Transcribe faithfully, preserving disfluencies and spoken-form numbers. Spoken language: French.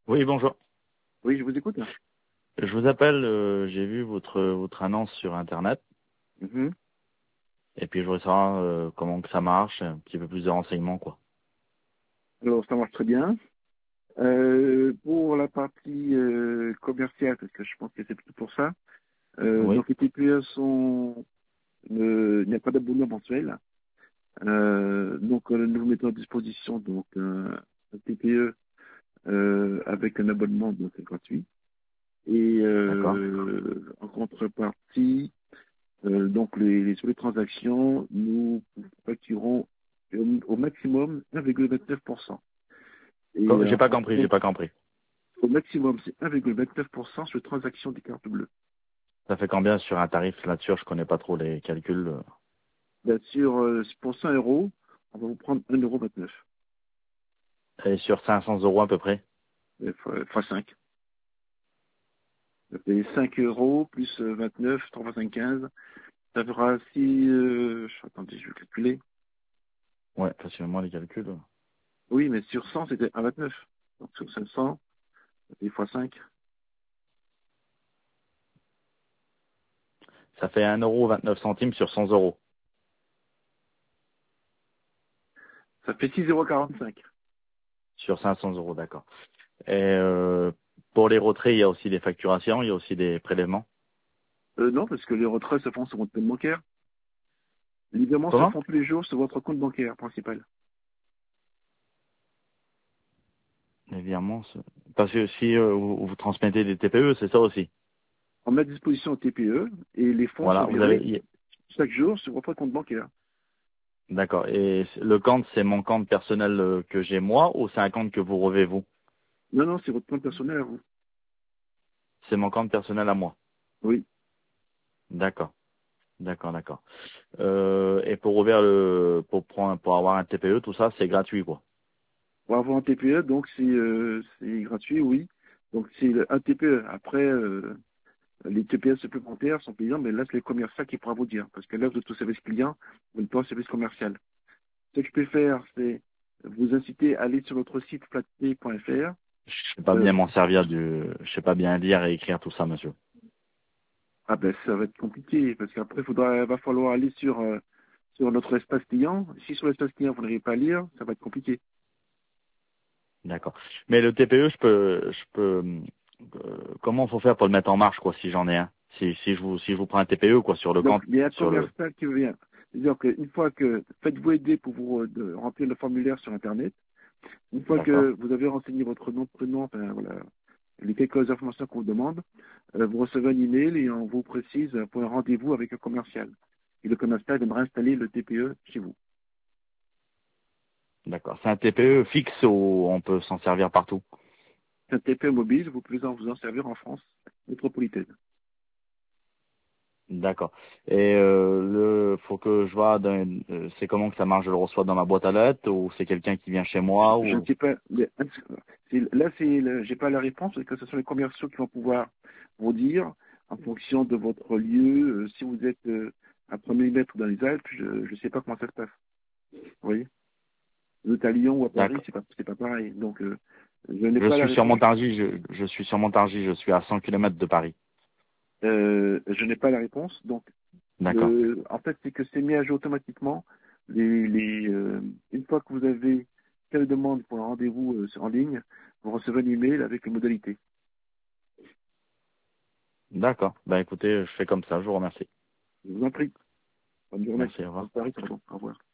Oui, bonjour. Oui, je vous écoute. Je vous appelle, euh, j'ai vu votre votre annonce sur Internet, Mhm. et puis je voudrais savoir euh, comment que ça marche, un petit peu plus de renseignements, quoi. Alors, ça marche très bien. Euh, pour la partie euh, commerciale, parce que je pense que c'est plutôt pour ça, euh, Oui, donc les T P E sont, euh, il n'y a pas d'abonnement mensuel. Euh, donc, euh, nous mettons à disposition donc un, un T P E euh, avec un abonnement, donc c'est gratuit. Et d'accord. euh, en contrepartie, euh, donc les, les- sur les transactions, nous facturons au, au maximum un virgule vingt-neuf pour cent. Et Co- euh, J'ai pas en compris, j'ai pas compris. Au maximum, c'est un virgule vingt-neuf pour cent sur transaction des cartes bleues. Ça fait combien sur un tarif là-dessus? Je connais pas trop les calculs. euh. Bien sûr, euh, pour cent euros, on va vous prendre un euro vingt-neuf. Et sur cinq cents euros à peu près? Euh, fois fois cinq. Ça fait cinq euros plus euh, vingt-neuf, trois fois cinq, quinze. Ça fera si... Euh, je- attendez, je vais calculer. Ouais, facilement les calculs. Oui, mais sur cent, c'était un virgule vingt-neuf. Donc sur cinq cents, ça fait fois cinq. Ça fait un euro vingt-neuf centimes sur cent euros. Ça fait six euros quarante-cinq. Sur cinq cents euros, d'accord. Et euh, pour les retraits, il y a aussi des facturations, il y a aussi des prélèvements. Euh, non, parce que les retraits se font sur votre compte bancaire. Les virements se Comment? font tous les jours sur votre compte bancaire principal. Les virements, c'est- parce que si euh, vous, vous transmettez des T P E, c'est ça aussi. On met à disposition au T P E et les fonds sont Voilà, vous virés avez, chaque jour sur votre compte bancaire. d'accord. Et le compte, c'est mon compte personnel euh, que j'ai moi ou c'est un compte que vous revez vous? Non, non, c'est votre compte personnel à vous. C'est mon compte personnel à moi. Oui. D'accord, d'accord, d'accord. Euh, et pour ouvrir le, pour prendre, pour avoir un T P E, tout ça, c'est gratuit, quoi. Pour avoir un T P E, donc c'est euh, c'est gratuit, oui. Donc c'est le- un T P E. Après, euh, les T P E supplémentaires sont payants, mais là, c'est les commerciaux qui pourra vous dire. Parce que là, vous êtes au service client, vous n'êtes pas au service commercial. Ce que je peux faire, c'est vous inciter à aller sur notre site flatpay point f r. Je sais pas Euh, bien m'en servir du, je sais pas bien lire et écrire tout ça, monsieur. ah ben, ça va être compliqué, parce qu'après, il faudra, va falloir aller sur, euh, sur notre espace client. Si sur l'espace client, vous n'arrivez pas à lire, ça va être compliqué. D'accord. Mais le T P E, je peux, je peux, euh, comment faut faire pour le mettre en marche, quoi, si j'en ai un? Si, si je vous, si je vous prends un T P E, quoi, sur le Donc, compte, il y a un sur le, commercial qui vient. C'est-à-dire qu'une fois que faites-vous aider pour vous euh, de remplir le formulaire sur Internet, une fois d'accord. que vous avez renseigné votre nom, prénom, enfin, voilà, les quelques informations qu'on vous demande, euh, vous recevez un email et on vous précise pour un rendez-vous avec un commercial. Et le commercial viendra installer le T P E chez vous. D'accord. C'est un T P E fixe ou on peut s'en servir partout? C'est un T P E mobile, vous pouvez en vous en servir en France métropolitaine. D'accord. Et euh, le, faut que je vois, dans, euh, c'est comment que ça marche? Je le reçois dans ma boîte à lettres ou c'est quelqu'un qui vient chez moi Je ne ou? sais pas, mais, c'est- là, c'est, le- j'ai pas la réponse parce que ce sont les commerciaux qui vont pouvoir vous dire, en fonction de votre lieu, euh, si vous êtes euh, à premier mètre ou dans les Alpes, je ne sais pas comment ça se passe. Vous voyez, vous êtes à Lyon ou à Paris, D'accord. c'est pas, c'est pas pareil. Donc, euh, je n'ai Je pas la suis sur réponse. Montargis, je, je suis sur Montargis, je suis à cent kilomètres de Paris. Euh, je n'ai pas la réponse. Donc, D'accord. le, en fait, c'est que c'est mis à jour automatiquement. Les, les, euh, une fois que vous avez fait la demande pour un rendez-vous euh, en ligne, vous recevez un email avec les modalités. D'accord. Ben écoutez, je fais comme ça, je vous remercie. Je vous en prie. Bonne journée. Merci, au revoir. Bonne soirée, pardon. Au revoir.